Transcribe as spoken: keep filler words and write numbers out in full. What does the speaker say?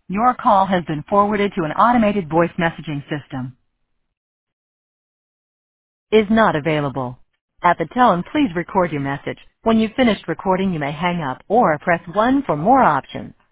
Your call has been forwarded to an automated voice messaging system. Is not available. At the tone, please record your message. When you've finished recording, you may hang up or press one for more options.